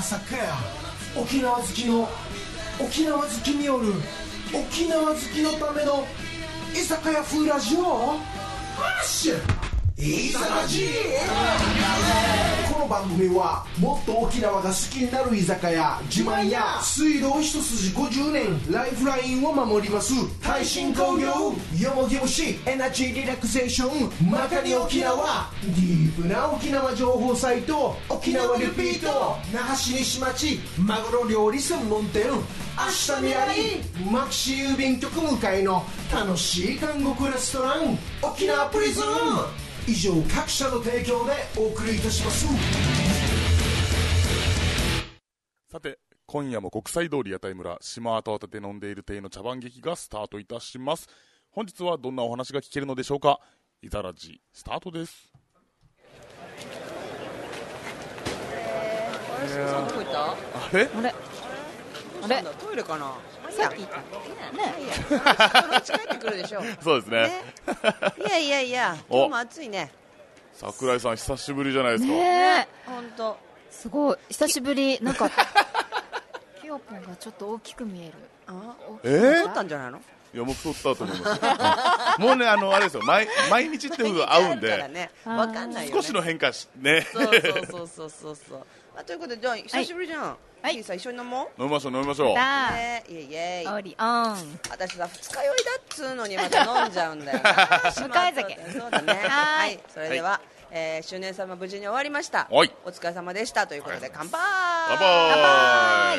まさかや沖縄好きによる沖縄好きのための居酒屋風ラジオハッシュいざラジこの番組はもっと沖縄が好きになる居酒屋自慢や水道一筋50年ライフラインを守ります耐震工業よもぎ虫エナジーリラクゼーションまかに沖縄ディープな沖縄情報サイト沖縄リピート那覇市西町マグロ料理専門店明日未来マキシ郵便局向かいの楽しい韓国レストラン沖縄プリズン以上各社の提供でお送りいたします。 さて今夜も国際通り屋台村島跡を立て飲んでいる亭の茶番劇がスタートいたします。本日はどんなお話が聞けるのでしょうか。いざらじスタートです。 あれ、さんどこ行った？ あれあれトイレかな。さっき言ったね。いやそのうち帰ってくるでしょ。 そうですね。 いや今日も暑いね。 桜井さん久しぶりじゃないですか。 ねえ、 本当。 すごい久しぶり。なんかキヨポンがちょっと大きく見える。 太ったんじゃないの？ いやもう太ったと思いますもうねあれですよ毎日っていう会うんで、 わかんないよね。 少しの変化ね。 そうということでじゃあ久しぶりじゃん。はい、さ一緒に飲もう。 飲みましょう。 イエイ。 オリオン。 私さ二日酔いだっつうのにまた飲んじゃうんだよ。 向井酒。 そうだね。はい、それでは、周年様無事に終わりました。 はい。 お疲れ様でしたということで乾杯。 乾杯。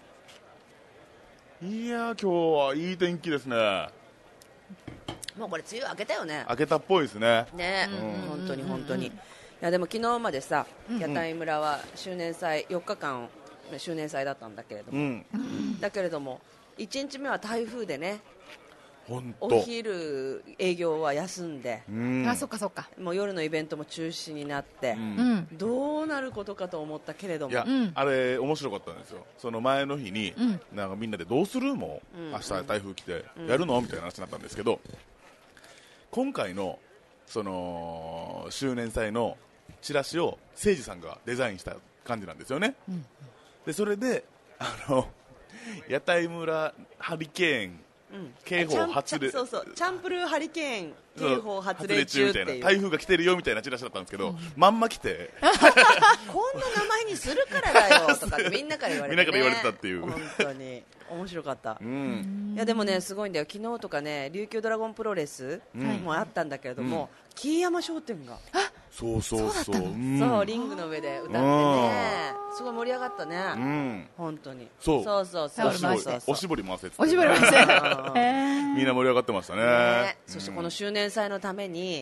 いや今日はいい天気ですね。 もうこれ梅雨明けたよね。 明けたっぽいですね。 ね、本当に。いやでも昨日までさ、屋台村は周年祭4日間周年祭だったんだけれども、だけれども1日目は台風でね、お昼営業は休んで、 あ、そっかもう夜のイベントも中止になって、どうなることかと思ったけれども、 いや、あれ面白かったんですよ。その前の日に、なんかみんなでどうするもう明日台風来てやるのみたいな話になったんですけど、今回のその周年祭のチラシを誠司さんがデザインした感じなんですよね。でそれで屋台村ハリケーン警報発令、 チャンプルーハリケーン警報発令中っていう台風が来てるよみたいなチラシだったんですけど、まんま来てこんな名前にするからだよとかってみんなから言われて、ね、 みんなから言われてたっていう。 本当に面白かった。いやでもねすごいんだよ。昨日とかね琉球ドラゴンプロレスもあったんだけれども、木山商店がそうリングの上で歌ってね、すごい盛り上がったね。本当にそうおしぼり回せっておしぼり回せみんな盛り上がってましたね。 そしてこの周年祭のために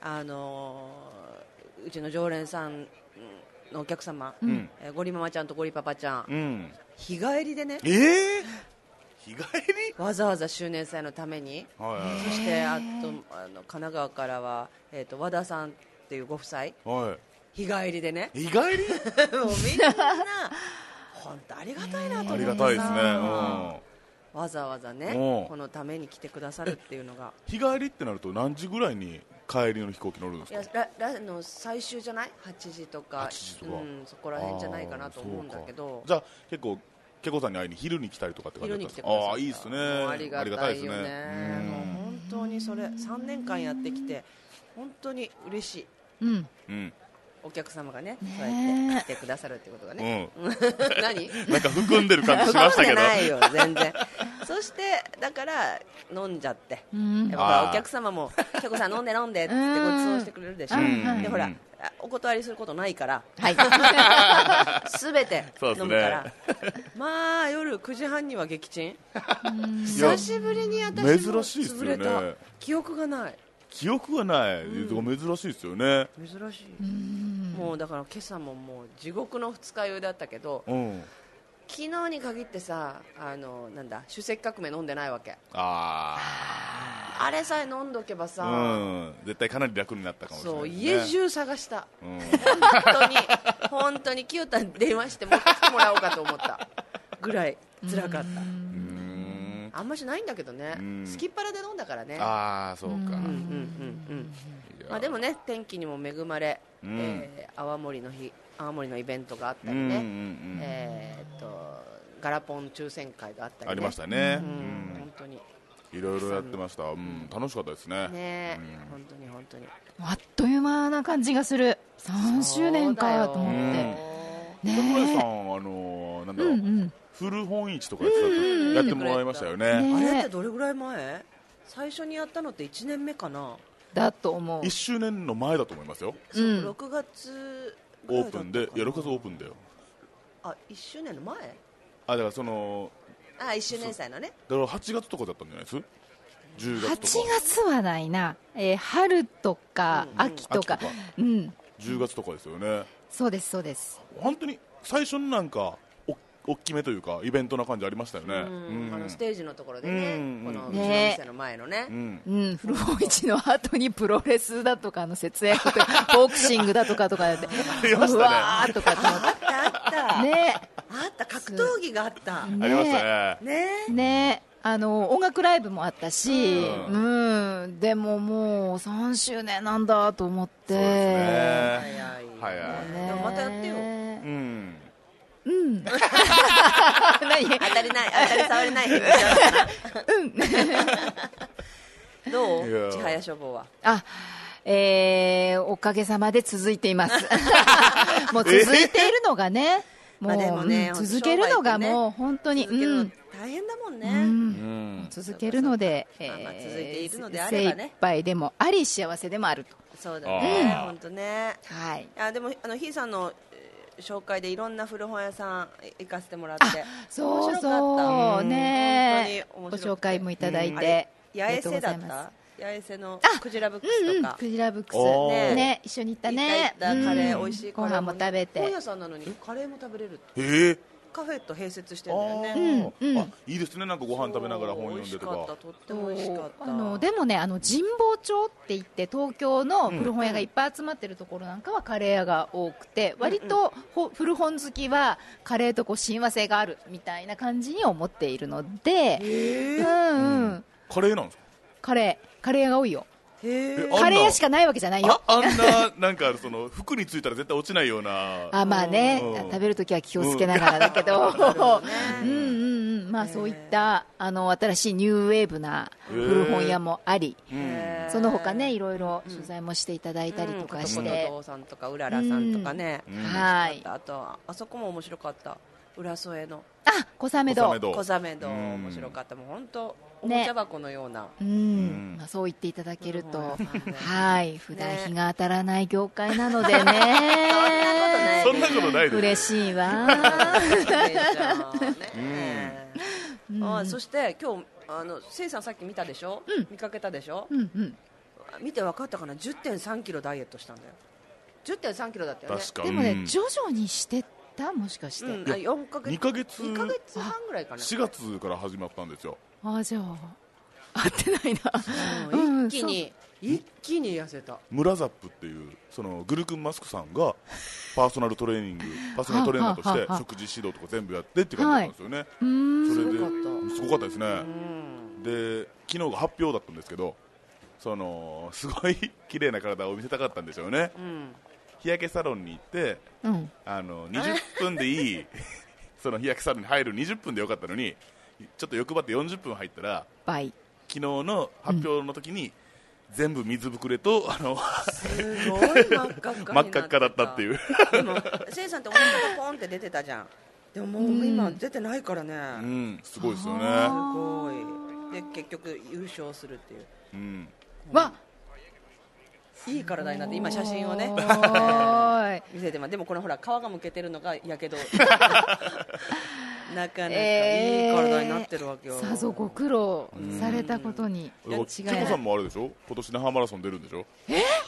うちの常連さんのお客様、ゴリママちゃんとゴリパパちゃん、日帰りでね、 日帰りわざわざ周年祭のために、そしてあと神奈川からは、和田さんっていうご夫妻、日帰りでね、 日帰りもうみんな本当ありがたいなと思って、 ありがたいですね。 わざわざねこのために来てくださるっていうのが。 日帰りってなると何時ぐらいに帰りの飛行機乗るんですか？ いや最終じゃない8時とか、そこら辺じゃないかなと思うんだけど。 じゃあ結構ケコさんに会いに昼に来たりとかって感じだったんですか？ああいいですね。 ありがたいよね。もう本当にそれ3年間やってきて本当に嬉しい。お客様がねそうやって来てくださるってことがね。何？ なんか含んでる感じしましたけど。 ないよ全然。そしてだから飲んじゃって、やっぱお客様もケコさん飲んでって言ってご馳走してくれるでしょ。でほらお断りすることないから、すべて飲むから。まあ夜9時半には撃沈。久しぶりに私も潰れた。記憶がない。 珍しいですよね。 珍しい。もうだから今朝ももう地獄の二日酔いだったけど、昨日に限ってさなんだ首席革命飲んでないわけ。あれさえ飲んどけばさ、 絶対かなり楽になったかもしれない、 そう家中探した、本当に清田に電話して持ってきてもらおうかと思ったぐらい辛かった。あんましないんだけどね、すきっ腹で飲んだからね。 ああそうか。いまあ、でもね天気にも恵まれ、泡盛のイベントがあったりね、ガラポン抽選会があったり、ね、 ありましたね、 本当にいろいろやってました、楽しかったですね。 本当に本当にあっという間な感じがする。3周年かと思って桜井さん、なんだろう、古本市とかやってもらいましたよね。 あれってどれぐらい前？最初にやったのって1年目かなだと思う。 1周年の前だと思いますよ。 6月オープンで、いや6月オープンだよ。 1周年の前？ だからその 1周年祭のね、 だから8月とかだったんじゃないです？10月とか。 8月はないな、春とか秋とか、 10月とかですよね。 そうですそうです。 本当に最初になんか大きめというかイベントな感じありましたよね。 ステージのところでね、このうちの店の前のね、 古本市の後にプロレスだとか節約とかボクシングだとかやってうわーとかって思って、 あったね、あった格闘技があった、 ありましたね。音楽ライブもあったし、でももう3周年なんだと思って。そうですね、 早い。でもまたやってよ。 何当たり障りないどう？千早消防は。 おかげさまで続いています。もう続いているのがね、もう続けるのがもう本当に大変だもんね。 続けるので、 続いているのであればね、 精一杯でもあり幸せでもあると。 そうだね、本当ね。 はい。 でもひーさんの紹介でいろんな古本屋さん行かせてもらって、 そうそうね、ご紹介もいただいて、 八重瀬だった？八重瀬のクジラブックスとか、 クジラブックスね、一緒に行ったね。 カレー美味しいご飯も食べて、 本屋さんなのにカレーも食べれるって。カフェと併設してるんだよね。 いいですね、なんかご飯食べながら本読んでとか。 とっても美味しかった。 でもね、神保町って言って東京の古本屋がいっぱい集まってるところなんかはカレー屋が多くて、割と古本好きはカレーと親和性があるみたいな感じに思っているので、 カレーなんですか？ カレー屋が多いよ。 カレー屋しかないわけじゃないよ。 なんかその服についたら絶対落ちないような。 まあね、食べるときは気をつけながらだけど、まあそういった新しいニューウェーブな古本屋もあり、その他ねいろいろ取材もしていただいたりとかして、 片さんとかうららさんとかね、あとあそこも面白かった。浦添の小雨戸面白かった。もう本当おもちゃ箱のような、 そう言っていただけると、普段日が当たらない業界なのでね、 そんなことないです。 嬉しいわ。 そして今日せいさんさっき見たでしょ、見かけたでしょ、見て分かったかな、10.3 キロダイエットしたんだよ。10.3 キロだったよね。 でもね、徐々にしてもしかして 2ヶ月半ぐらいかな。 4月から始まったんですよ。 じゃあ合ってないな。 一気に痩せた。 村ザップっていうそのグルクンマスクさんがパーソナルトレーナーとして食事指導とか全部やってって感じだったんですよね。それですごかったですね。で昨日が発表だったんですけど、すごい綺麗な体を見せたかったんでしょうね。日焼けサロンに行って、20分でいいその日焼けサロンに入る20分でよかったのに、ちょっと欲張って40分入ったら倍。 昨日の発表の時に、全部水ぶくれとすごい真っ赤っかだったっていう。 でもせいさんってお腹がポンって出てたじゃん。でももう今出てないからね。 すごいですよね。 すごい。で結局優勝するっていう。いい体になって、今写真をね見せてます。でもこのほら皮がむけてるのがやけどなかなかいい体になってるわけよ。 さぞご苦労されたことに違いない。 チェコさんもあれでしょ、今年那覇マラソン出るんでしょ。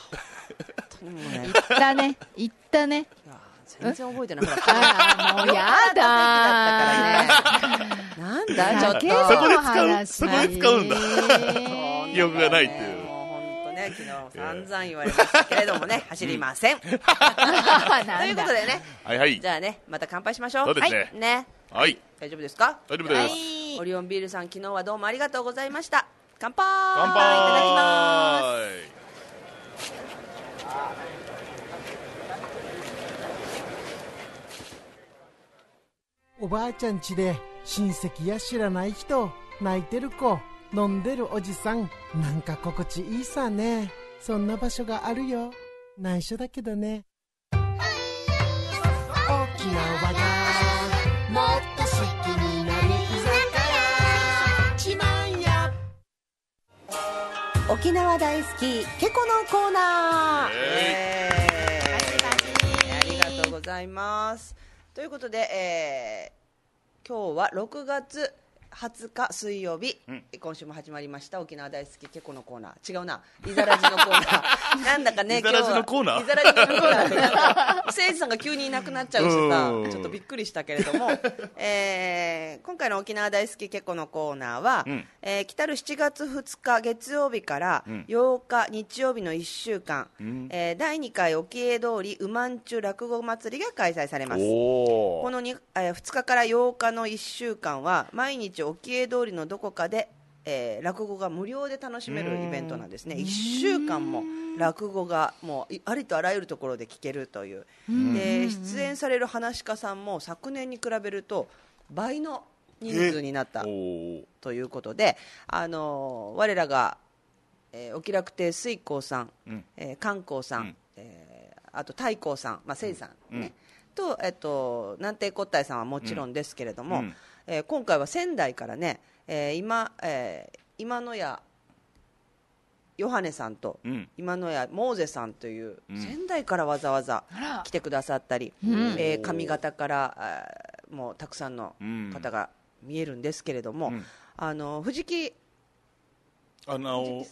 行ったね。 全然覚えてない。もうやだなんだちょっとそこで使うんだ。記憶がないっていう。 昨日散々言われましたけれどもね、走りません。ということでね、じゃあね、また乾杯しましょう。 そうですね。 大丈夫ですか？ 大丈夫です。 オリオンビールさん、昨日はどうもありがとうございました。乾杯。 乾杯。いただきます。 おばあちゃん家で親戚や知らない人、泣いてる子、飲んでるおじさん、なんか心地いいさね。そんな場所があるよ。内緒だけどね。沖縄がもっと好きになる居酒屋、ちまんや。 沖縄大好きケコのコーナー、ありがとうございます。ということで、今日は6月20日水曜日、今週も始まりました沖縄大好きケコのコーナー。違うな、イザラジのコーナーなんだかね、 イザラジのコーナー、 イザラジのコーナー誠司さんが急にいなくなっちゃうしさ、ちょっとびっくりしたけれども、今回の沖縄大好きケコのコーナーは、来たる7月2日月曜日から8日日曜日の1週間、第2回沖江通りうまんちゅ落語祭りが開催されます。この2日から8日の1週間は毎日沖江通りのどこかで、落語が無料で楽しめるイベントなんですね。1週間も落語がもうありとあらゆるところで聞けるという。で、出演される噺家さんも昨年に比べると倍の人数になったということで、我らが、沖楽亭水光さん、観光さん、あと太閤さん、誠司さんね、と、南帝骨体さんはもちろんですけれども、今回は仙台からね、今野屋ヨハネさんと、今野屋モーゼさんという、仙台からわざわざ来てくださったり、上方からもうたくさんの方が見えるんですけれども、藤木さん、シ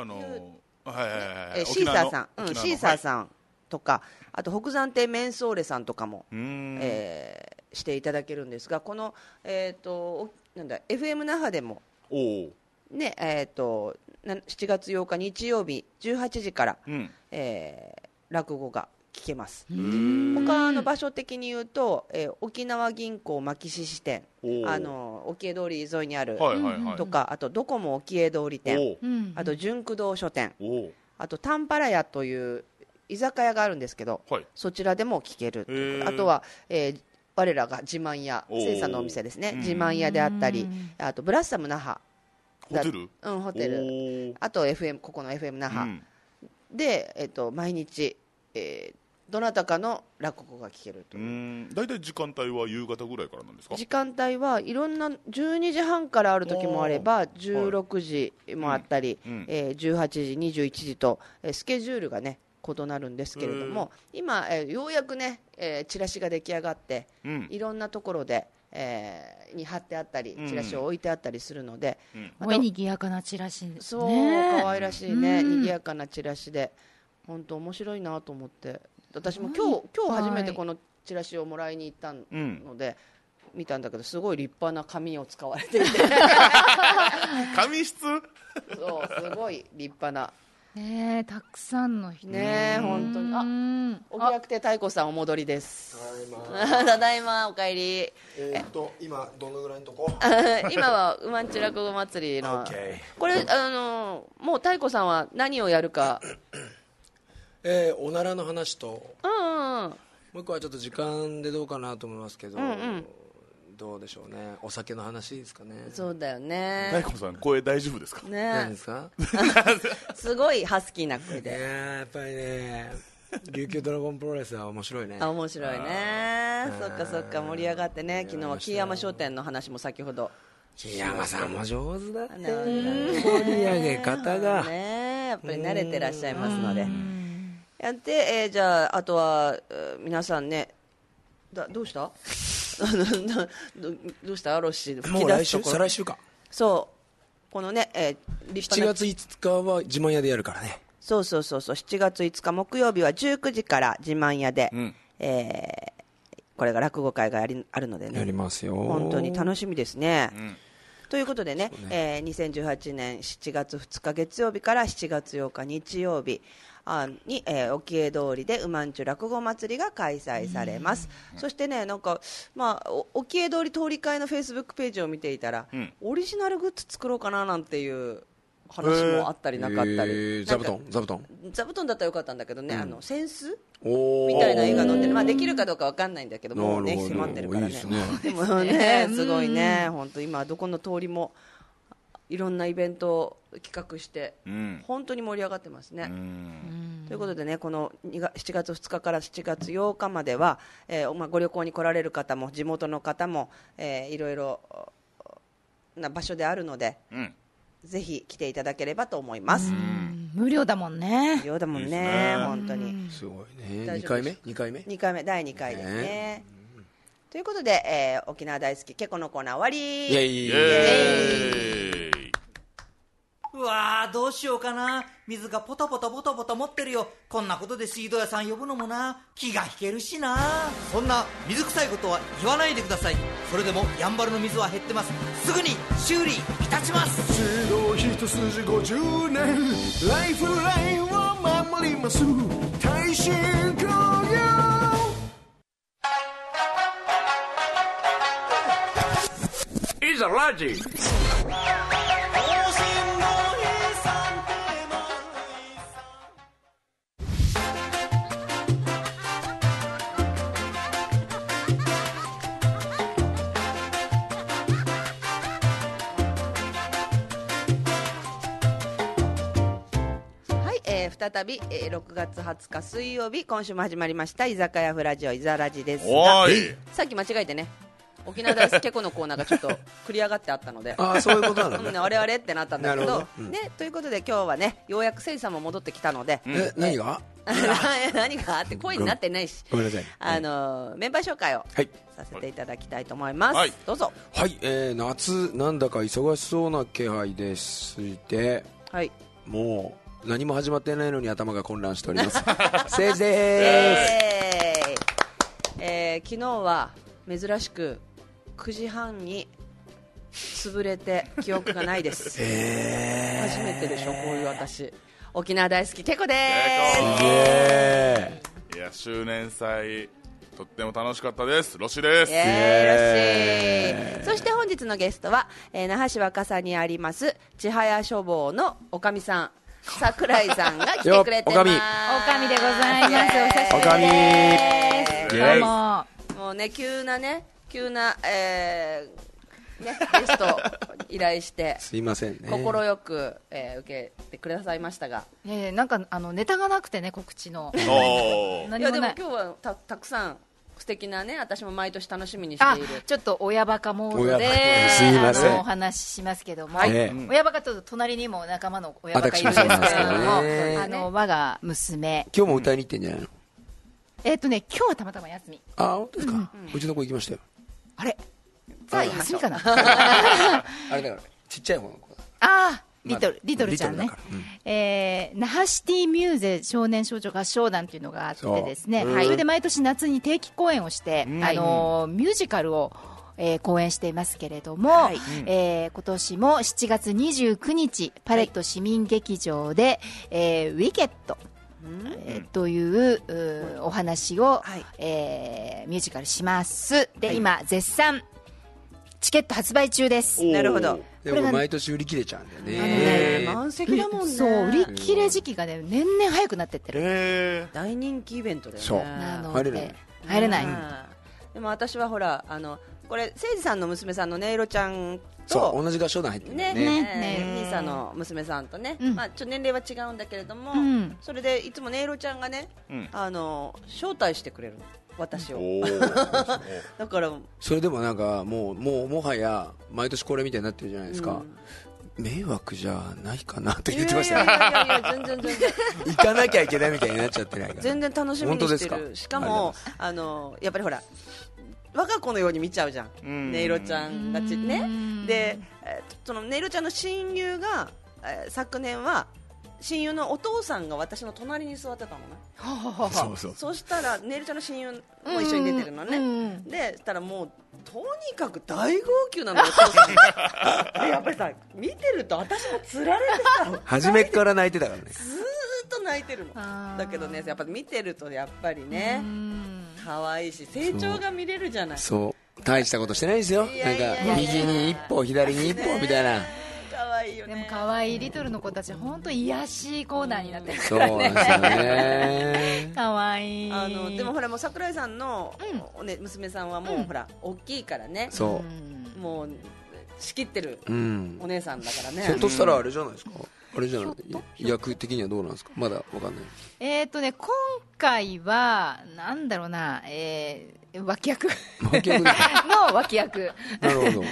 ーサーさん、シーサーさんとか、あと北山亭メンソーレさんとかも、していただけるんですが、この、なんだ FM 那覇でもね、7月8日日曜日18時から、落語が聞けます。他の場所的に言うと、沖縄銀行牧師支店、沖江通り沿いにあるとか、あとドコモ沖江通り店、あと純駆動書店、あとタンパラ屋という居酒屋があるんですけど、そちらでも聞けるという。あとは、我らが自慢屋、生産のお店ですね、自慢屋であったり、あとブラッサム那覇ホテル、 ホテル、あと FM、ここの FM 那覇、で、毎日、どなたかの落語が聞けるという。 大体時間帯は夕方ぐらいからなんですか？ 時間帯はいろんな、12時半からある時もあれば16時もあったり、18時21時と、スケジュールがね異なるんですけれども、今、ようやくね、チラシが出来上がって、いろんなところで、に貼ってあったり、チラシを置いてあったりするので、 またにぎやかなチラシですね。 そう、可愛らしいね、にぎやかなチラシで本当面白いなと思って、私も今日初めてこのチラシをもらいに行ったので、見たんだけど、すごい立派な紙を使われていて紙質そう、すごい立派なね、たくさんの人ね、本当に。沖楽亭太閤さんお戻りです。ただいま、お帰り。 今どのぐらいのとこ今はうまんちゅ落語祭りの、これもう太閤さんは何をやるか、 おならの話と、 もう一個はちょっと時間でどうかなと思いますけど、どうでしょうね、お酒の話ですかね。 そうだよね。 太閤さん声大丈夫ですか？ 何ですか？ すごいハスキーな声で。 やっぱりね、琉球ドラゴンプロレスは面白いね。 面白いね。そっかそっか、盛り上がってね。昨日は木山商店の話も先ほど。 木山さんも上手だって、盛り上げ方がね、やっぱり慣れてらっしゃいますのでやって、じゃああとは皆さんね、どうしたどうしたロッシー、 もう来週、再来週か。 そうこのね、 7月5日は自慢屋でやるからね。 そう7月5日木曜日は19時から自慢屋で、これが落語会があるのでね、 やりますよ。 本当に楽しみですね、ということでね、2018年7月2日月曜日から7月8日日曜日に、沖江通りでうまんちゅ落語祭りが開催されます。そしてね、なんか、沖江通り通り会のフェイスブックページを見ていたら、オリジナルグッズ作ろうかななんていう話もあったりなかったり、 座布団だったらよかったんだけどね、扇子みたいな映画載ってる、できるかどうかわかんないんだけど、もうね迫ってるからね。でもねすごいね、本当今どこの通りもいろんなイベントを企画して、本当に盛り上がってますね。ということでね、この7月2日から7月8日までは、ご旅行に来られる方も地元の方も、いろいろな場所であるので、ぜひ来ていただければと思います。 無料だもんね。 無料だもんね、本当に。 すごいね。2回目第2回ですね。ということで、沖縄大好きケコのコーナー終わり。 イエイ。 うわー、どうしようかな。水がポタポタポタポタ持ってるよ。こんなことで水道屋さん呼ぶのもな、気が引けるしな。そんな水臭いことは言わないでください。それでもやんばるの水は減ってます。すぐに修理いたします。 水道一筋50年、ライフラインを守ります。耐震工業。 いざラジ。 再び、6月20日水曜日、今週も始まりました居酒屋フラジオいざラジですが、さっき間違えてね、沖縄大好きケコのコーナーがちょっと繰り上がってあったのでそういうことなのね。 あれあれってなったんだけど、ということで今日はね、ようやくせいさんも戻ってきたので、 何が何がって声になってないし、 ごめんなさい。 メンバー紹介をさせていただきたいと思います。どうぞ。 はい、夏なんだか忙しそうな気配でして、もう何も始まってないのに頭が混乱しております。せいじです。 昨日は珍しく9時半に潰れて記憶がないです。初めてでしょ、こういう私。沖縄大好きケコです。 いや、周年祭とっても楽しかったです。ロシです。 そして本日のゲストは、那覇市若狭にあります千早書房のおかみさん、桜井さんが来てくれてます。 おかみでございます。お久しぶりです。どうも。 もうね、急なゲスト依頼してすいませんね、 心よく、受けてくださいましたが、 なんかネタがなくてね、告知の。 いやでも今日はたくさん素敵なね、私も毎年楽しみにしている、 ちょっと親バカモードですいませんお話ししますけども、親バカと隣にも仲間の親バカいるんですけれども、我が娘今日も歌いに行ってんじゃないの？ 今日はたまたま休み。 本当ですか？うちの子行きましたよ。 あれ、さあ休みかな。 あれだからちっちゃい方の子。 リトルちゃんね。那覇シティミューゼ少年少女合唱団っていうのがあってですね、それで毎年夏に定期公演をして、ミュージカルを公演していますけれども、今年も7月29日パレット市民劇場で、ウィケットというお話を、ミュージカルします。で、今絶賛チケット発売中です。 なるほど。 でも毎年売り切れちゃうんだよね。 満席だもんね。 そう、売り切れ時期がね、年々早くなってってる。 大人気イベントだよね。 そう、 なのでで入れない。 でも私はほら、これ誠司さんの娘さんのねいろちゃんと同じ合唱団入ってるんだよね。 兄さんの娘さんとね、ちょっと年齢は違うんだけれども、それでいつもねいろちゃんがね、招待してくれるの、私を。だからそれでもなんかもはや毎年これみたいになってるじゃないですか。迷惑じゃないかなと言ってましたね。 いや全然行かなきゃいけないみたいになっちゃってないから。 全然楽しみにしてる。しかもやっぱりほら、我が子のように見ちゃうじゃん、ねいろちゃんたちね。で、そのねいろちゃんの親友が、昨年は親友のお父さんが私の隣に座ってたのね。そしたらねいろちゃんの親友も一緒に出てるのね。でしたらもうとにかく大号泣なの、お父さん。でやっぱりさ、見てると私もつられてさ、 初めから泣いてたからね。 ずーっと泣いてるの。だけどね、やっぱ見てるとやっぱりね、可愛いし成長が見れるじゃない。 そう大したことしてないですよ。なんか右に一歩左に一歩みたいな。 可愛いよね。 も可愛いリトルの子たちは本当癒しコーナーになってるかそうらね。 なんですよね。 可愛い。 でもほらもう桜井さんの、娘さんはもう、ほら大きいからね。 そう。 もう仕切ってるお姉さんだからね。 ひょっとしたらあれじゃないですか。あれじゃない。役的にはどうなんですか。まだわかんない。 今回はなんだろうな、脇役の脇役。 なるほど。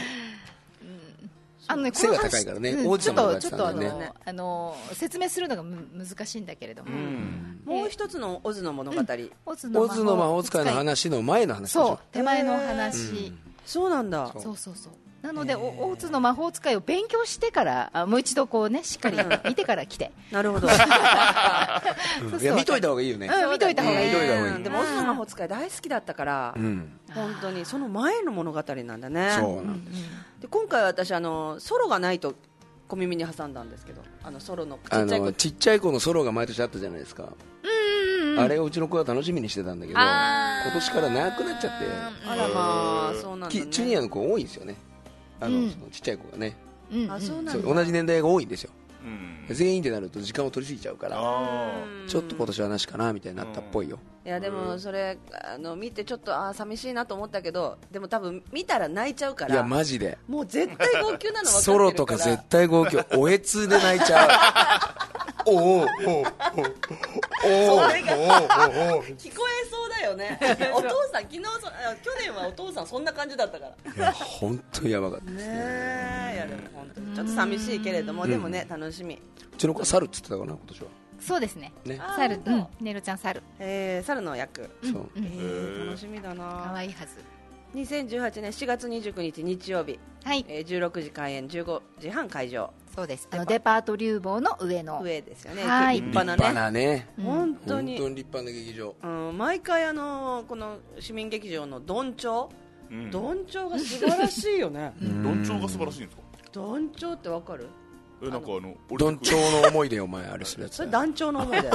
背がこの高いからね。 ちょっと説明するのが難しいんだけれども、 もう一つのオズの物語、 オズの魔法使いの話の前の話でしょ。 そう、手前の話。 そうなんだ。 そうなので、オズの魔法使いを勉強してからもう一度こうね、しっかり見てから来て。 なるほど。 いや、見といた方がいいよね。 見といた方がいい。 でもオズの魔法使い大好きだったから、本当にその前の物語なんだね。 そうなんです。 で今回私ソロがないと小耳に挟んだんですけど、ソロのちっちゃい子のソロが毎年あったじゃないですか。あれをうちの子は楽しみにしてたんだけど、今年からなくなっちゃって。 あらまあ、そうなんだね。 ジュニアの子多いんですよね。そのちっちゃい子がね。 そうなんだ。 同じ年代が多いんですよ。全員でなると時間を取りすぎちゃうから、ちょっと今年はなしかなみたいになったっぽいよ。 いやでもそれ見てちょっと寂しいなと思ったけど、でも多分見たら泣いちゃうから。 いやマジでもう絶対号泣なの分かってるから。 ソロとか絶対号泣、おえつで泣いちゃう。おお聞こえそうだよね。お父さん昨日去年はお父さんそんな感じだったから。 いや本当にやばかったですね。 いやでも本当にちょっと寂しいけれども、でもね楽しみ。 うちの子は猿って言ってたかな今年は。 そうですね。猿、ネロちゃん猿。 猿の役。 そう。 楽しみだな。 可愛いはず。 2018年4月29日日曜日。はい。16時開演、15時半会場。 そうです。デパートリューボーの上ですよね。 立派なね。 本当に立派な劇場。 毎回この市民劇場のどんちょう、どんちょうが素晴らしいよね。 どんちょうが素晴らしいんですか。 どんちょうってわかる？ なんかどんちょうの思い出お前あれするやつ。 それ団長の思い出。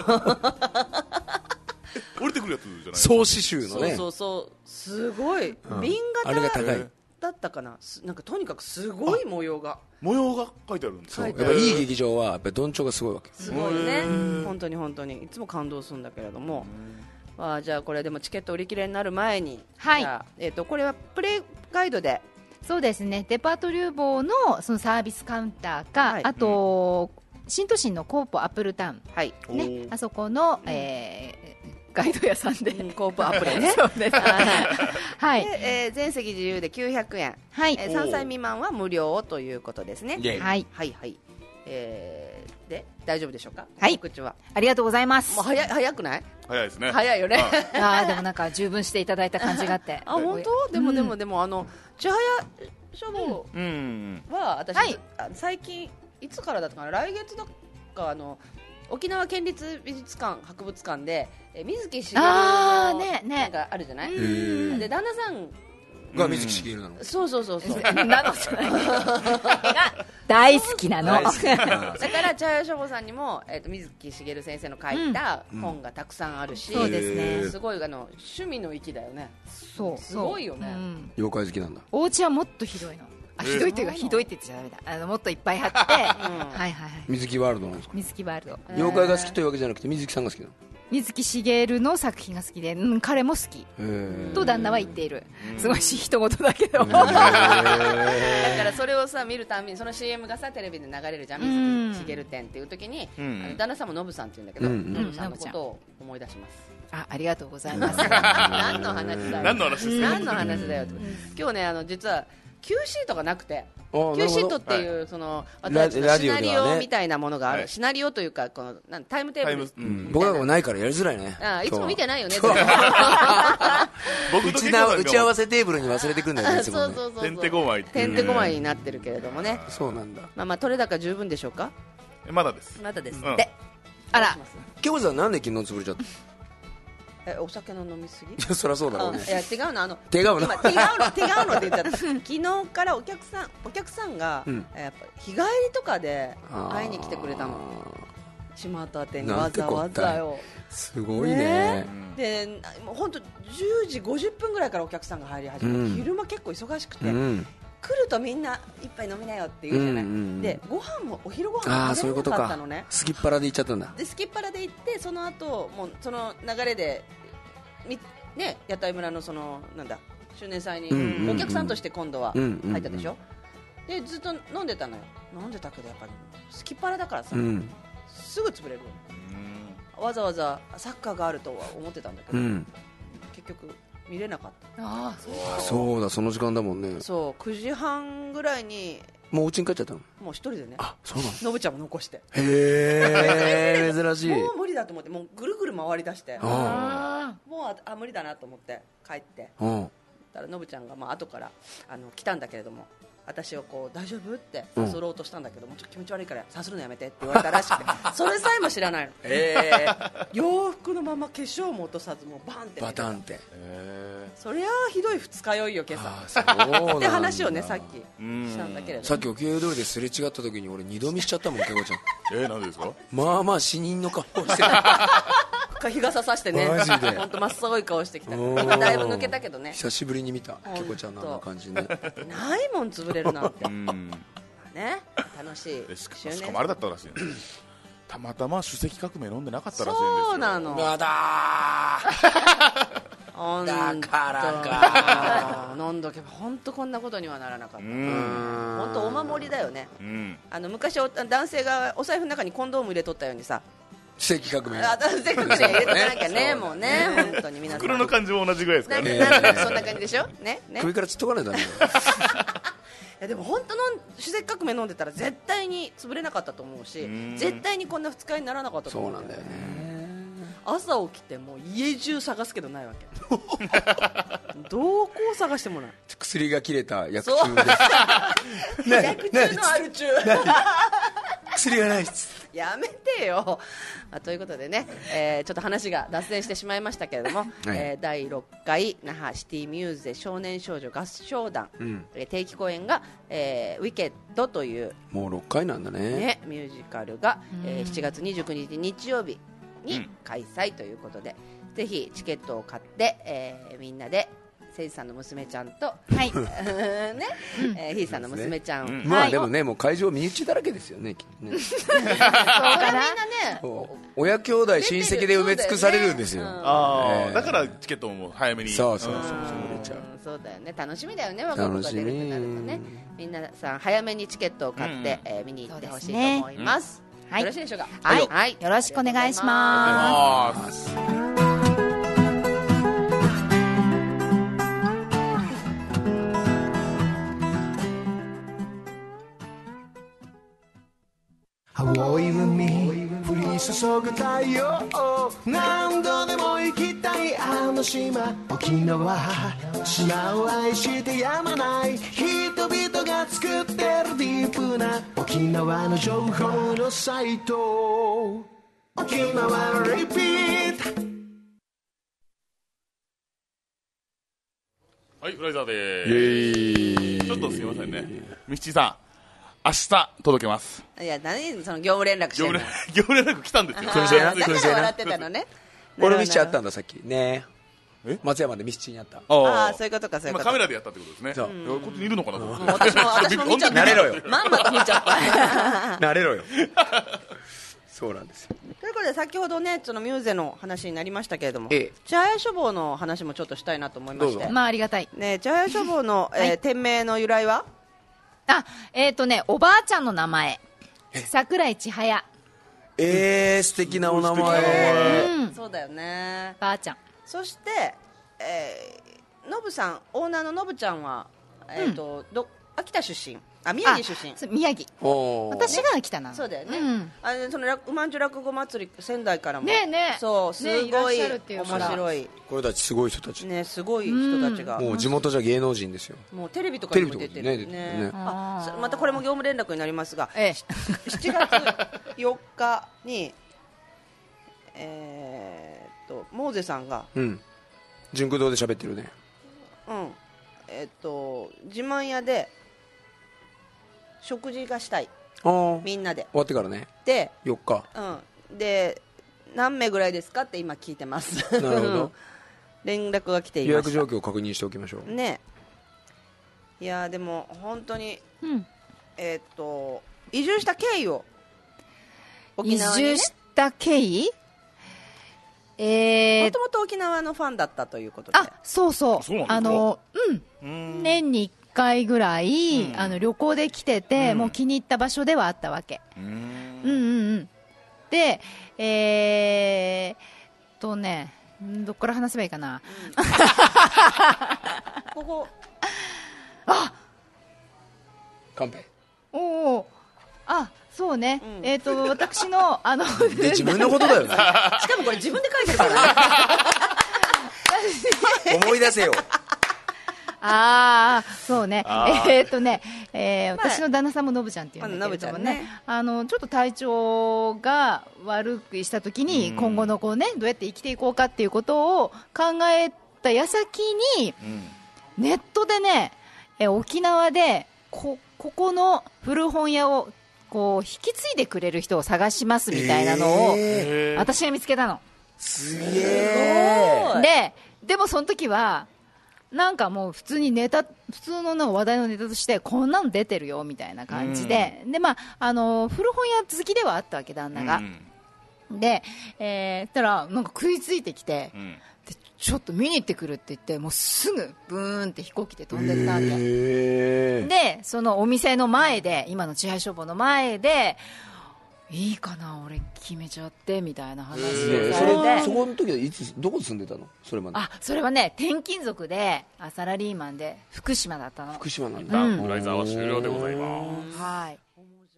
降りてくるやつじゃない。 総刺繍のね。 そうすごい瓶型。 あれが高い。 だったかな。なんかとにかくすごい模様が書いてあるんですよ。 やっぱいい劇場はやっぱりどんちょうがすごいわけ。 すごいね。本当にいつも感動するんだけれども。じゃあこれでもチケット売り切れになる前に、 はい。 これはプレイガイドで。 そうですね。デパートリューボーのそのサービスカウンターか、あと新都心のコーポアップルタウン、ね、あそこのガイド屋さんでコープアップルね。 そうです。はい。 全席自由で900円。はい。3歳未満は無料ということですね。はいはいはい。で大丈夫でしょうか。 はい。 告知はありがとうございます。 もう早くない？ 早いですね。 早いよね。 でもなんか十分していただいた感じがあって。 本当？でも千早書房は私最近いつからだったかな、来月だか沖縄県立美術館博物館で水木しげるのなんかあるじゃない。で旦那さんが水木しげるなの。 そう。 なの大好きなの。 だから茶屋書房さんにも水木しげる先生の書いた本がたくさんあるし、 そうですね。 すごい趣味の域だよね。 そうすごいよね。 妖怪好きなんだ。 お家はもっとひどいの。ひどいっていうかひどいって言っちゃダメだ。もっといっぱいあって、はい。 水木ワールドなんですか。 水木ワールド。 妖怪が好きというわけじゃなくて水木さんが好きなの。 水木しげるの作品が好きで、彼も好きと旦那は言っている。すごい人事だけど。だからそれをさ見るたびにその CM がさテレビで流れるじゃん。水木しげる展っていう時に旦那さんもノブさんって言うんだけど、ノブさんのことを思い出します。 ありがとうございます。 何の話だよ。 何の話ですか。 何の話だよ。今日ね実はQシートがなくて、Qシートっていうその私たちのシナリオみたいなものがある。シナリオというかこのタイムテーブル。 僕らもないからやりづらいね。 いつも見てないよね。 打ち合わせテーブルに忘れてくるんだよね。 そう。 てんてこまい。 てんてこまいになってるけれどもね。 そうなんだ。 まあ取れ高十分でしょうか。 まだです。 まだですって。 あら。 京子さんなんで昨日潰れちゃった。 お酒の飲みすぎ？ いやそりゃそうだろうね。 いや違うの違うのって言っちゃった。昨日からお客さんがやっぱ日帰りとかで会いに来てくれたの。島田店にわざわざよ。 すごいね。 でもう本当10時50分ぐらいからお客さんが入り始めて、昼間結構忙しくて。 来るとみんな一杯飲みなよって言うじゃない、でご飯もお昼ご飯も食べれなかったのね。 すきっ腹で行っちゃったんだ。 ですきっ腹で行って、その後もうその流れでね、屋台村のそのなんだ周年祭にお客さんとして今度は入ったでしょ、でずっと飲んでたのよ。飲んでたけどやっぱりすきっ腹だからさ、すぐ潰れる。わざわざサッカーがあるとは思ってたんだけど、結局見れなかった。 そうだ、その時間だもんね。 そう9時半ぐらいにもうお家に帰っちゃったの。 もう一人でね。 あ、そうなの。 のぶちゃんも残して。 へえ珍しい。 もう無理だと思って、もうぐるぐる回り出して、もう無理だなと思って帰って、たらのぶちゃんが後から来たんだけれども、私をこう大丈夫って誘ろうとしたんだけども、ちょっと気持ち悪いから誘るのやめてって言われたらしくてそれさえも知らないの。洋服のまま化粧も落とさず、もうバンってバタンって、 そりゃあひどい二日酔いよ今朝って話をねさっきしたんだけれども、 さっき沖合通りですれ違った時に俺二度見しちゃったもん、けこちゃん。 なんでですか。 まあまあ死人の顔してる日傘さしてね、本当真っ青い顔してきた。今だいぶ抜けたけどね。 久しぶりに見たけこちゃんのあの感じね。 ないもん潰れるなんてね、楽しいしかもあれだったらしい、たまたま首席革命飲んでなかったらしいんですよ。 そうなの。 だから飲んどけば本当こんなことにはならなかった。本当お守りだよね。昔男性がお財布の中にコンドーム入れとったようにさ、 世紀革命世紀革命入れとかなきゃね、もうね、本当に皆さん袋の感じも同じぐらいですからね。 そんな感じでしょね。 首からつっとかないとダメ。 いやでも本当の首席革命飲んでたら絶対に潰れなかったと思うし、絶対にこんな二日にならなかったと思う。 そうなんだよね。 朝起きてもう家中探すけどないわけ。どこを探してもない。 薬が切れた薬中で薬中のアル中薬がないっす。 やめてよ。ということでね、ちょっと話が脱線してしまいましたけれども、第6回那覇シティミューズで少年少女合唱団、定期公演が、ウィケッドというもう6回なんだ ねミュージカルが、7月29日日曜日に開催ということで、ぜひチケットを買って、みんなでせいじさんの娘ちゃんと、ひいさんの娘ちゃん、 まあでもね、もう会場身内だらけですよね。 そうかな、みんなね、 親兄弟親戚で埋め尽くされるんですよ。 だからチケットも早めに。 そうだよね。楽しみだよね、若い子が出るってなるとね。みんなさん早めにチケットを買って、見に行ってほしいと思います。よろしいでしょうか。 はい、よろしくお願いします。 青い海降り注ぐ太陽、何度でも行きたいあの島、沖縄。島を愛してやまない人々が作ってるディープな沖縄の情報のサイト、沖縄リピート。 はい、フライザーでーす。ちょっとすみませんね、ミッチーさん、明日届けます。 いや、何その業務連絡してんの。 業務連絡来たんですよ。 だから笑ってたのね。 俺ミスチあったんださっきね。松山でミスチにあった。 ああ、そういうことか、そういうこと。 カメラでやったってことですね。こっちにいるのかなと思って。 私も見ちゃった。 慣れろよ。 まんまと見ちゃった。 慣れろよ。そうなんですよ。 ということで先ほどね、そのミューゼの話になりましたけれども、茶屋書房の話もちょっとしたいなと思いまして。 まあありがたい。 ね、茶屋書房の店名の由来は？ おばあちゃんの名前、桜井千早。 素敵なお名前。 そうだよね。 ばあちゃん。そして、のぶさん、オーナーののぶちゃんは、秋田出身。宮城出身。 宮城。私が秋田なの。 そうだよね。そのうまんじゅ落語祭り仙台からも。そう、すごい面白い。 これたちすごい人たち。 ね、すごい人たちが。 もう地元じゃ芸能人ですよ。 もうテレビとかにも出てるね。またこれも業務連絡になりますが、7月4日にモーゼさんが、 純駆堂で喋ってるね。 自慢屋で食事がしたい、みんなで終わってからね。 で 4日、 で何名ぐらいですかって今聞いてます。 なるほど。 連絡が来ていました。 予約状況を確認しておきましょうね。 いやでも本当に、移住した経緯を沖縄に、ね、 移住した経緯、 もともと沖縄のファンだったということで。 そう年に1回ぐらい、旅行で来てて、もう気に入った場所ではあったわけ。でどっから話せばいいかな。 ここカンペ。 そうね、私の自分のことだよね。 しかもこれ自分で書いてるからね。思い出せよ。 そうね。私の旦那さんものぶちゃんっていうんだけれどもね、ちょっと体調が悪くしたときに、今後のどうやって生きていこうかっていうことを考えた矢先に、ネットでね、沖縄でここの古本屋を引き継いでくれる人を探しますみたいなのを、私が見つけたの。 すげえ。 でもその時はなんかもう普通の話題のネタとしてこんなの出てるよみたいな感じで、古本屋好きではあったわけ、旦那が。で、たらなんか食いついてきて、でちょっと見に行ってくるって言って、もうすぐブーンって飛行機で飛んでったわけで、そのお店の前で、今の地配消防の前で、いいかな俺決めちゃってみたいな話をされて、 そこの時はいつどこ住んでたの？それまで。 それはね、転勤族でサラリーマンで福島だったの。 福島なんだ。 ブライザーは終了でございます。 はい。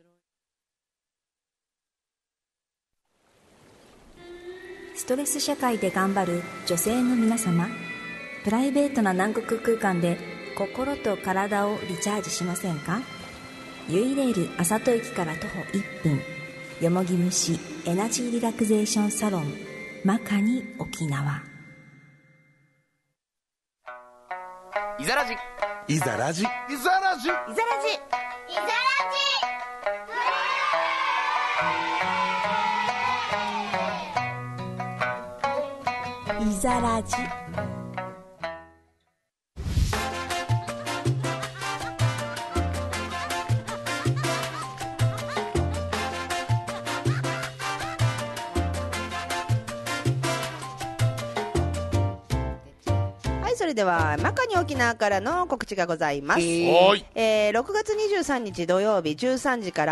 ストレス社会で頑張る女性の皆様、プライベートな南国空間で心と体をリチャージしませんか？ユイレールあさと駅から徒歩1分、よもぎ虫エナジーリラクゼーションサロンマカニ沖縄。 いざらじいざらじいざらじいざらじいざらじいざらじ。 それではマカニ沖縄からの告知がございます。 6 月23日土曜日13時から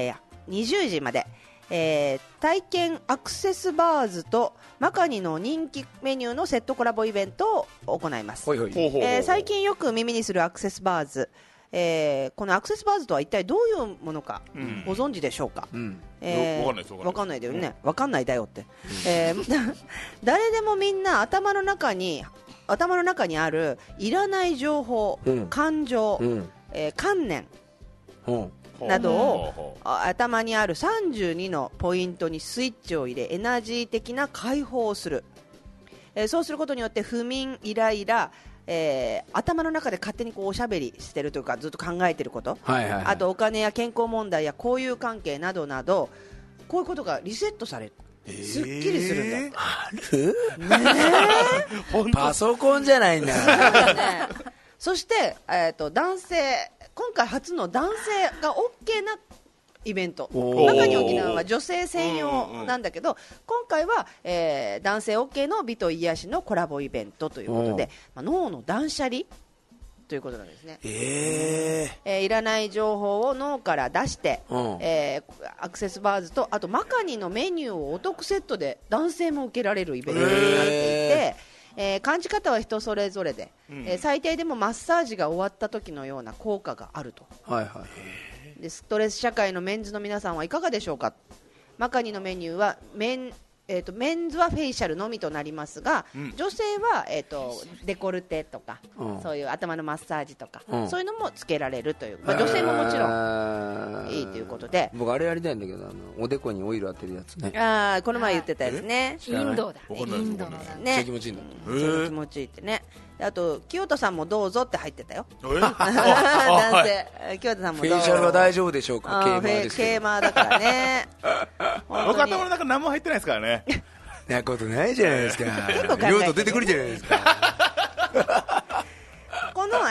、20時まで、体験アクセスバーズとマカニの人気メニューのセットコラボイベントを行います。最近よく耳にするアクセスバーズ、このアクセスバーズとは一体どういうものかご存知でしょうか？わかんないだよね。わかんないだよって、誰でもみんな頭の中にあるいらない情報、感情、観念などを頭にある32のポイントにスイッチを入れ、エナジー的な解放をする。そうすることによって不眠、イライラ、頭の中で勝手におしゃべりしてるというか、ずっと考えてること、あとお金や健康問題や交友関係などなど、こういうことがリセットされる。すっきりするんだ。 ある？パソコンじゃないんだよ。 そして、男性、今回初の男性が OK なイベント。マカニ沖縄は女性専用なんだけど、今回は、男性 OK の美と癒しのコラボイベントということで、脳の断捨離ということなんですね。いらない情報を脳から出して、アクセスバーズと、あとマカニのメニューをお得セットで男性も受けられるイベントになっていて、感じ方は人それぞれで、最低でもマッサージが終わった時のような効果があると。でストレス社会のメンズの皆さんはいかがでしょうか？マカニのメニューはメンズはフェイシャルのみとなりますが、女性は、デコルテとか、そういう頭のマッサージとか、そういうのもつけられるという、女性ももちろんいいということで、 僕あれやりたいんだけど、おでこにオイル当てるやつね。 この前言ってたやつね。 インドだ。インドのね。 気持ちいいんだ。 気持ちいいってね。あと清田さんもどうぞって入ってたよ。男性清田さんもどうぞ。 フェイシャルは大丈夫でしょうか？ケーマーですけど。 ケーマーだからね。 僕頭の中何も入ってないですからね。 なことないじゃないですか。用途出てくるじゃないですか。 この、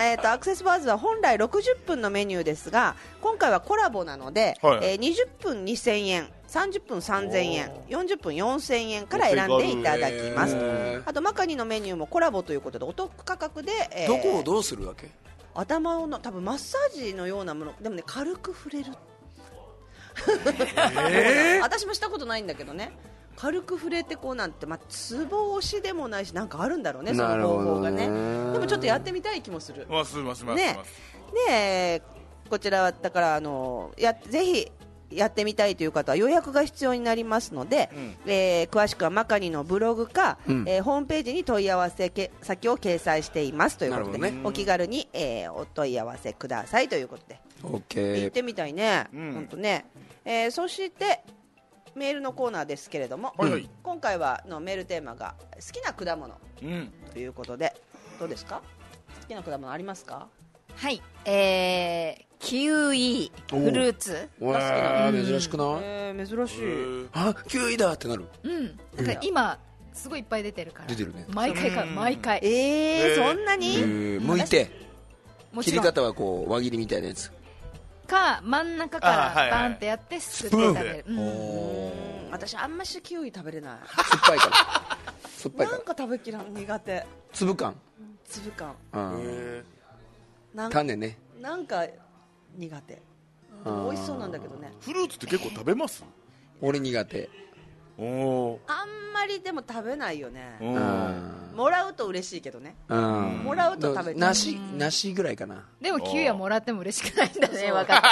アクセスバーズは本来60分のメニューですが、今回はコラボなので、20分2000円、30分3000円、40分4000円から選んでいただきます。あとマカニのメニューもコラボということでお得価格で、 どこをどうするわけ？ 頭を多分マッサージのようなものでもね、軽く触れる私もしたことないんだけどね、軽く触れてこうなんて、ツボ押しでもないし、なんかあるんだろうね、その方法がね。でもちょっとやってみたい気もする。ね。で、こちらはだからぜひやってみたいという方は予約が必要になりますので、詳しくはマカニのブログか、ホームページに問い合わせ先を掲載していますということで、お気軽に、お問い合わせくださいということで、行ってみたいね、本当ね。そしてメールのコーナーですけれども、今回はのメールテーマが好きな果物ということで、どうですか？好きな果物ありますか？ はい、キウイフルーツが好きな。珍しくない？ 珍しい。 あ、キウイだってなる。 だから今すごいいっぱい出てるから。 出てるね。 毎回。 そんなに？ 剥いて切り方はこう輪切りみたいなやつか、真ん中からバンってやってすって食べる。 私あんましキウイ食べれない。 酸っぱいから。 なんか食べきらん、苦手。 粒感。種ね。 なんか苦手。美味しそうなんだけどね。 フルーツって結構食べます？ 俺苦手。 あんまりでも食べないよね。もらうと嬉しいけどね。もらうと食べて。 梨ぐらいかな。 でもキウイはもらっても嬉しくないんだね。分かった。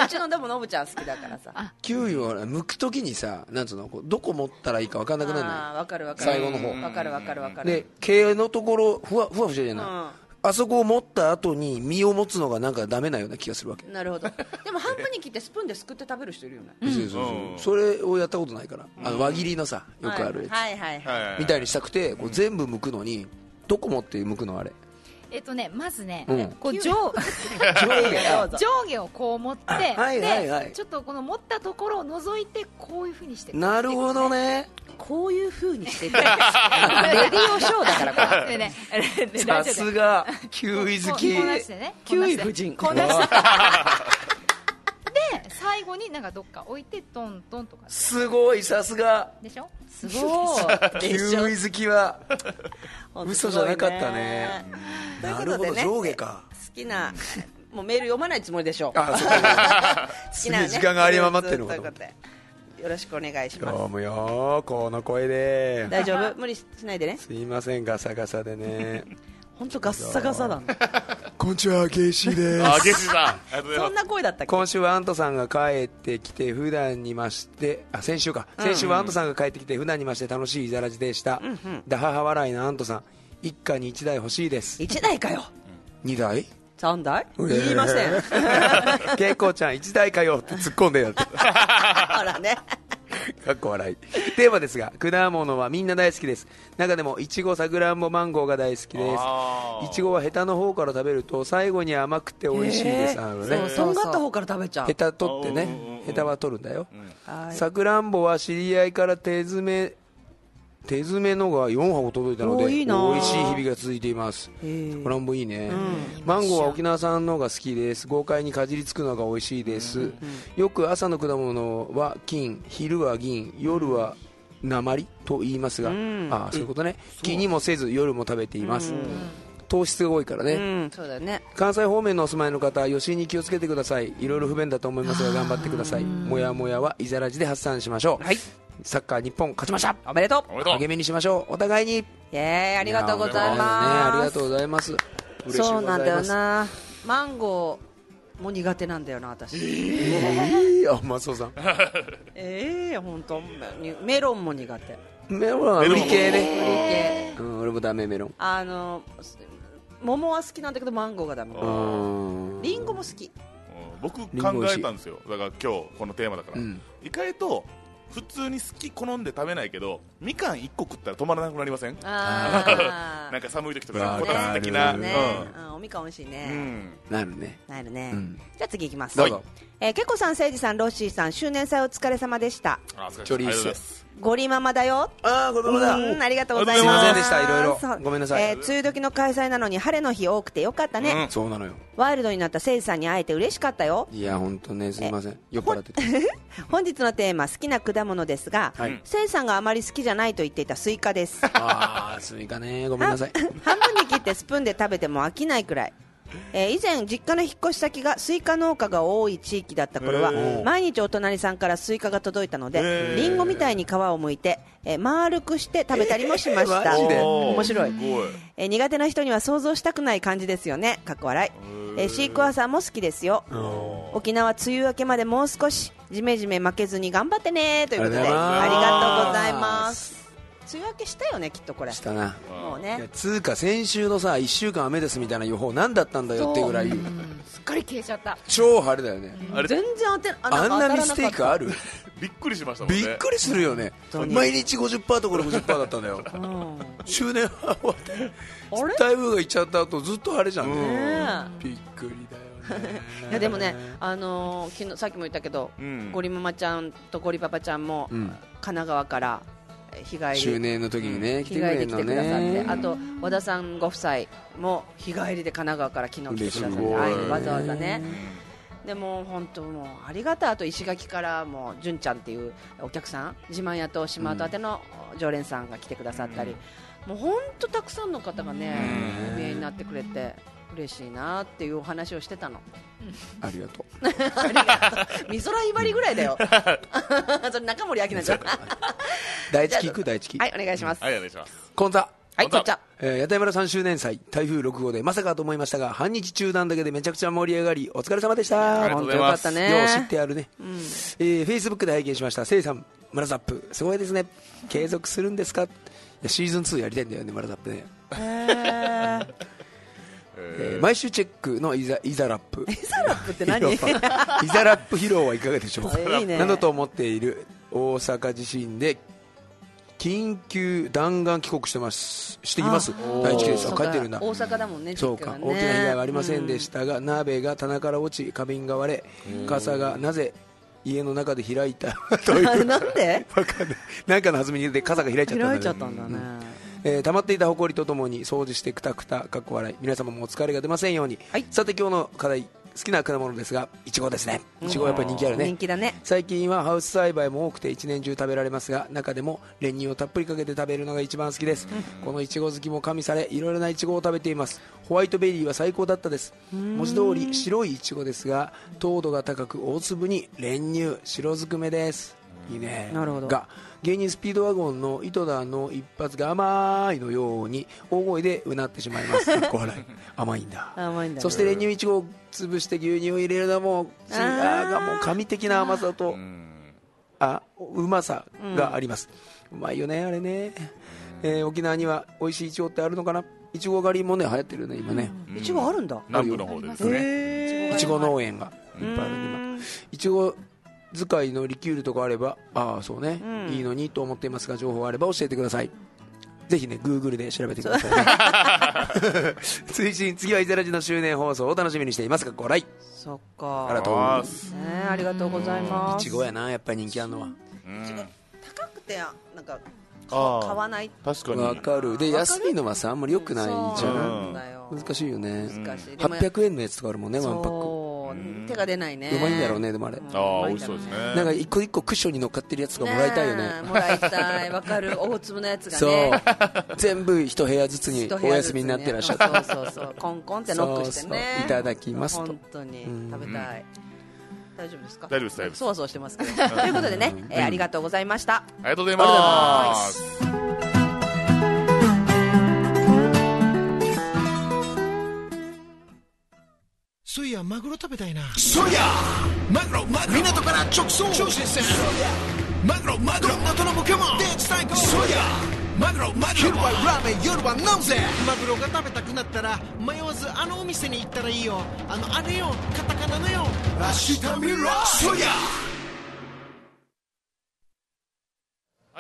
うちのでもノブちゃん好きだからさ。 キウイを剥くときにさ、なんつうの、どこ持ったらいいか分かんなくなるのよ。 分かる。 最後の方。 分かる。 で、毛のところふわふわしてるじゃない。あそこを持った後に実を持つのがなんかダメなような気がするわけ。 なるほど。でも半分に切ってスプーンですくって食べる人いるよね。 それをやったことないから、輪切りのさ、よくあるやつみたいにしたくて、こう全部剥くのにどこ持って剥くのあれ？ まずね、こう上下をこう持って、でちょっとこの持ったところを除いてこういう風にして。 なるほどね。 こういう風にしてレディオショーだからこれ。 さすがキウイ好き。 キウイ夫人。 で最後になんかどっか置いてトントンとか。 すごい、さすがでしょ。 すごい。 キウイ好きは嘘じゃなかったね。なるほど、上下か。 好きなもうメール読まないつもりでしょう。 好きな時間が有り余ってるのかと。 よろしくお願いします。 今日もよ、この声で。 大丈夫？無理しないでね。 すいません、ガサガサでね。 本当ガッサガサだね。 こんにちは、ゲイシーです。 ゲイシーさん。そんな声だったっけ？ 今週はアントさんが帰ってきて普段にまして、先週はアントさんが帰ってきて普段にまして楽しいイザラジでした。ダハハ笑いのアントさん、一家に一台欲しいです。 一台かよ。 二台 ？3台？言いません。 けいこちゃん、一台かよって突っ込んでやって。 あらね。 かっこ笑い。テーマですが、果物はみんな大好きです。中でもいちご、さくらんぼ、マンゴーが大好きです。いちごはヘタの方から食べると最後に甘くて美味しいです。 とんがった方から食べちゃう。 ヘタ取ってね、ヘタは取るんだよ。さくらんぼは知り合いから手詰めのが4箱届いたので美味しい日々が続いています。さくらんぼいいね。マンゴーは沖縄産のが好きです。豪快にかじりつくのが美味しいです。よく朝の果物は金、昼は銀、夜は鉛と言いますが、そういうことね。気にもせず夜も食べています。糖質が多いからね。 そうだね。 関西方面のお住まいの方、余震に気をつけてください。いろいろ不便だと思いますが頑張ってください。もやもやはイザラジで発散しましょう。サッカー日本勝ちました。 おめでとう。 励みにしましょう。お互いに。 ありがとうございます。 ありがとうございます。 そうなんだよな。マンゴーも苦手なんだよな、私。 マスオさん。 本当。メロンも苦手。 メロンは売り系ね。俺もダメ、メロン。 桃は好きなんだけどマンゴーがダメ。リンゴも好き。 僕考えたんですよ。だから今日このテーマだから。意外と普通に好き好んで食べないけど、みかん1個食ったら止まらなくなりません？なんか寒い時とかこたつ的な。 おみかん美味しいね。 なるね。 じゃあ次いきます。 どうぞ。 けこさん、誠司さん、ロッシーさん、周年祭お疲れ様でした。 チョリース。 ゴリママだよ。 ゴリママだ。 ありがとうございます。 すいませんでした、いろいろごめんなさい。 梅雨時の開催なのに晴れの日多くてよかったね。 そうなのよ。 ワイルドになった誠司さんに会えて嬉しかったよ。 いや本当ね、すいません、酔っ払ってて。 本日のテーマ、好きな果物ですが、誠司さんがあまり好きじゃないと言っていたスイカです。 スイカね、ごめんなさい。 半分に切ってスプーンで食べても飽きないくらい。以前実家の引っ越し先がスイカ農家が多い地域だった頃は毎日お隣さんからスイカが届いたのでリンゴみたいに皮を剥いて丸くして食べたりもしました。面白い。苦手な人には想像したくない感じですよね。かっこ笑い。シークワーサーも好きですよ。沖縄梅雨明けまでもう少しジメジメ負けずに頑張ってねということでありがとうございます。梅雨明けしたよね、きっとこれ。 したな。 もうね。 つうか先週のさ1週間雨ですみたいな予報何だったんだよっていうぐらいすっかり消えちゃった。 超晴れだよね。 全然あんなミステイクある？ びっくりしましたもんね。 びっくりするよね。毎日 50% ところ 50% だったんだよ。周年終わって台風が行っちゃった後ずっと晴れじゃんね。びっくりだよね。 いやでもね、昨日さっきも言ったけど、ゴリママちゃんとゴリパパちゃんも神奈川から日帰り周年の時にね、 日帰りで来てくださって、あと和田さんご夫妻も日帰りで神奈川から昨日来てくださってわざわざね。でも本当もうありがたい。あと石垣からも純ちゃんっていうお客さん、自慢屋と島跡宛ての常連さんが来てくださったり、もう本当たくさんの方がねお見えになってくれて嬉しいなっていうお話をしてたの。 ありがとう。 ありがとう。美空ひばりぐらいだよ。それ中森明菜ちゃん。 第一聞く、第一聞く。 はい、お願いします。 はい、お願いします。 こんざ。 はい、こんちゃ。 屋台村3周年祭台風6号でまさかと思いましたが半日中断だけでめちゃくちゃ盛り上がりお疲れ様でした。 ありがとうございます。 本当よかったね。 よう知ってあるね。Facebook で拝見しました。せいさん村ザップすごいですね。継続するんですか。いやシーズン2やりたいんだよね、村ザップね。毎週チェックのイザラップ。 イザラップって何？ イザラップ披露はいかがでしょうか。 いいね。 などと思っている大阪地震で緊急弾丸帰国しています。第一ケースは帰ってるんだ。 大阪だもんね。 そうか、大きな被害はありませんでしたが、鍋が棚から落ち花瓶が割れ傘がなぜ家の中で開いたというなんでわかんない。なんかの弾みに出て傘が開いちゃったんだね。 開いちゃったんだね。 溜まっていた埃とともに掃除してくたくたかっこ笑い。皆様もお疲れが出ませんように。さて今日の課題、好きな果物ですがいちごですね。いちごやっぱり人気あるね。 人気だね。 最近はハウス栽培も多くて一年中食べられますが、中でも練乳をたっぷりかけて食べるのが一番好きです。このいちご好きも加味されいろいろないちごを食べています。ホワイトベリーは最高だったです。文字通り白いいちごですが糖度が高く大粒に練乳白ずくめです。いいね。 なるほど。 が芸人スピードワゴンの井戸田の一発が甘いのように大声でうなってしまいます。甘いんだ。 甘いんだ。 そして練乳いちごを潰して牛乳を入れるのもがもう神的な甘さとうまさがあります。うまいよねあれね。沖縄には美味しいいちごってあるのかな。いちご狩りもね流行ってるね今ね。 いちごあるんだ。 南部の方でですね。 いちご農園がいっぱいあるんで、いちご使いのリキュールとかあればそうね、いいのにと思っていますが情報あれば教えてください。ぜひね Google で調べてくださいね。追伸次はイザラジの周年放送を楽しみにしています。ご来。 そっか。 ありがとうございます。 ありがとうございます。 いちごやなやっぱり人気あるのは。 いちご高くてなんか買わない。 確かにわかる。で安いのはさあんまり良くないじゃん。難しいよね。800円のやつとかあるもんねワンパック。 手が出ないね。 うまいんだろうねでもあれ。 美味しそうですね。 なんか一個一個クッションに乗っかってるやつとかもらいたいよね。 もらいたい。わかる。大粒のやつがね。そう全部一部屋ずつにお休みになってらっしゃって。 そうコンコンってノックしてね。 いただきますと。 本当に食べたい。大丈夫ですか。 大丈夫です。 そわそわしてますけど。ということでねありがとうございました。 ありがとうございます。 そういやマグロ食べたいな。 そうやマグロ港から直送超新鮮。マグロ港のポケモン電池最高。そうやマグロ昼はラーメン夜は飲むぜ。 マグロが食べたくなったら迷わずあのお店に行ったらいいよ。あれよカタカナのよ明日見ろ。そうやは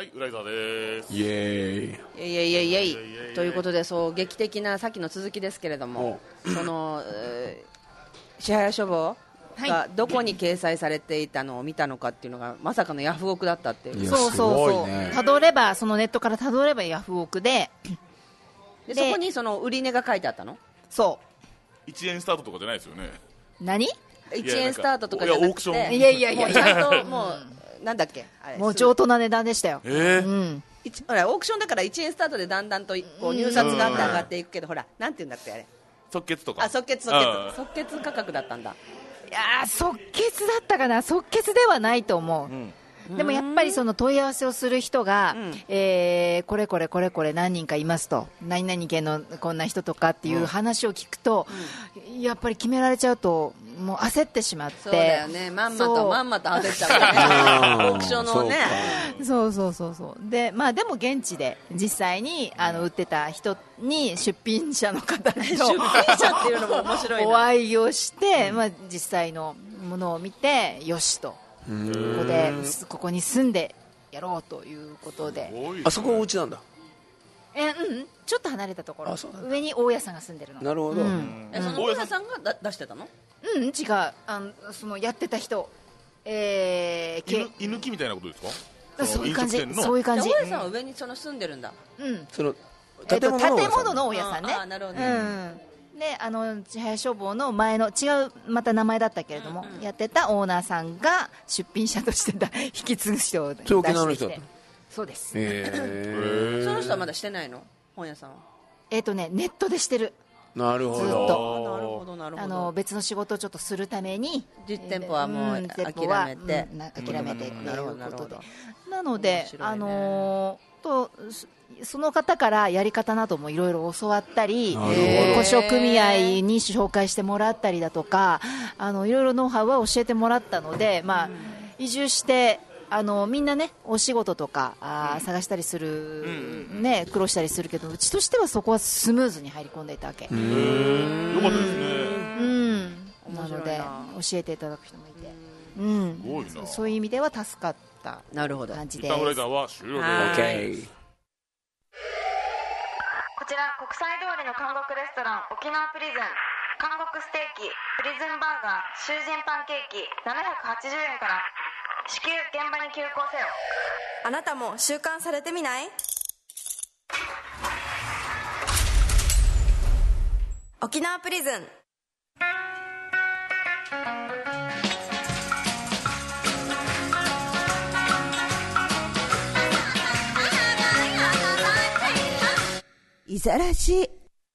はい、浦井沢です。 イエーイ。 イエイということで、そう劇的なさっきの続きですけれども、その支払い処方がどこに掲載されていたのを見たのかっていうのがまさかのヤフオクだったっていう。 そうたどれば、そのネットからたどればヤフオクでそこにその売り値が書いてあったの。 そう 1円スタートとかじゃないですよね。 何 1円スタートとかじゃなくて、 オークション、 いやちゃんともうなんだっけ、あれもう上等な値段でしたよ。 ほらオークションだから1円スタートでだんだんとこう入札があって上がっていくけど、ほらなんていうんだっけあれ、 即決とか。 即決価格だったんだ。 いや即決だったかな。即決ではないと思う、でもやっぱりその問い合わせをする人が、これ何人かいますと、何々系のこんな人とかっていう話を聞くと、やっぱり決められちゃうともう焦ってしまって。 そうだよね、まんまと焦っちゃうねオークションのね。 そうで、でも現地で実際に売ってた人に出品者の方と出品者っていうのも面白いな。 お会いをして、実際のものを見てよしと、ここに住んでやろうということで。 あそこお家なんだ。 ちょっと離れたところ、上に大家さんが住んでるの。 なるほど、 その大家さんが出してたの。 違う、そのやってた人、 居抜きみたいなことですか。 そういう感じ。 大家さんは上にその住んでるんだ。 その建物の大家さんね。 なるほど。 で支配消防の前の違うまた名前だったけれども、やってたオーナーさんが出品者として引き継ぐ人を出してきて。 沖縄の人だった。 そうです。 その人はまだしてないの、本屋さんは。 ネットでしてる。 なるほど。 ずっとなるほど。 別の仕事をちょっとするために実店舗はもう諦めてっていうことで、なのでその方からやり方などもいろいろ教わったり、故障組合に紹介してもらったりだとか、いろいろノウハウは教えてもらったので、移住してみんなねお仕事とか探したりする、苦労したりするけど、うちとしてはそこはスムーズに入り込んでいたわけ。 よかったですね。 なので教えていただく人もいて、そういう意味では助かった感じです。 一旦浦井さんは終了です。 こちら国際通りの韓国レストラン沖縄プリズン、韓国ステーキ、プリズンバーガー、囚人パンケーキ780円から。至急現場に急行せよ。 あなたも習慣されてみない？沖縄プリズン。 いざらし。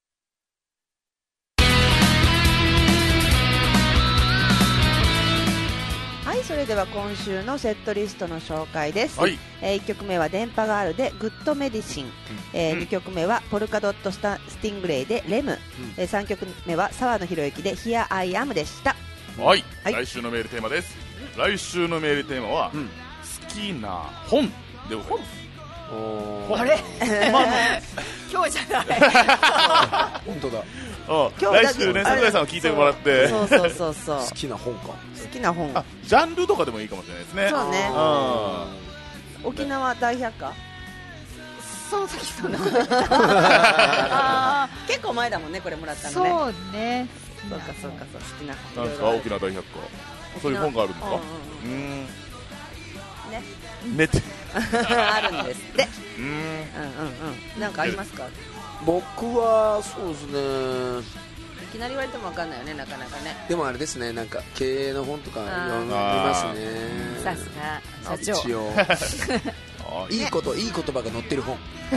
それでは今週のセットリストの紹介です。1曲目は電波ガールでグッドメディシン、2曲目はポルカドットスティングレイでレム、3曲目は沢野弘之で Here I Am でした。 来週のメールテーマです。来週のメールテーマは、好きな本でございます。 あれ今日じゃない本当だ。 来週ね、桜井さんを聞いてもらって、 そう好きな本か。 好きな本、 ジャンルとかでもいいかもしれないですね。 そうね。沖縄大百科。 そうさっきそんな結構前だもんね、これもらったのね。 そうね。 そう好きな本。なんですか、沖縄大百科。そういう本があるんですか。ねってあるんですって。なんかありますか。 僕はそうですね。 いきなり言われても分かんないよね、なかなかね。 でもあれですね、なんか経営の本とか読みますね。 さすが社長。 一応いい言葉が載ってる本。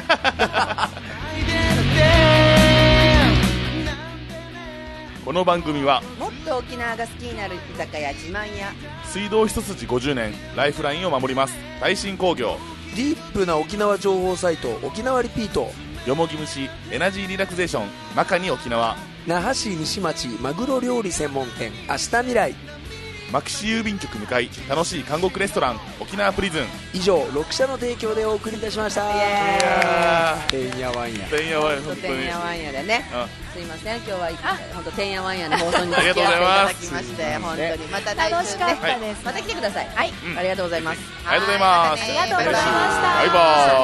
この番組はもっと沖縄が好きになる居酒屋自慢屋、 水道一筋50年ライフラインを守ります耐震工業、 ディープな沖縄情報サイト沖縄リピート、 よもぎ虫エナジーリラクゼーションマカニ沖縄、 那覇市西町マグロ料理専門店明日未来、 牧師郵便局向かい楽しい韓国レストラン沖縄プリズン。 以上6社の提供でお送りいたしました。 てんやわんや。 てんやわんや、 本当てんやわんやでね。すいません、今日は本当てんやわんやの放送に付き合っていただきまして、本当にまた来週ね、 楽しかったです。 また来てください。はい、ありがとうございます。 ありがとうございます。 ありがとうございました。 バイバイ。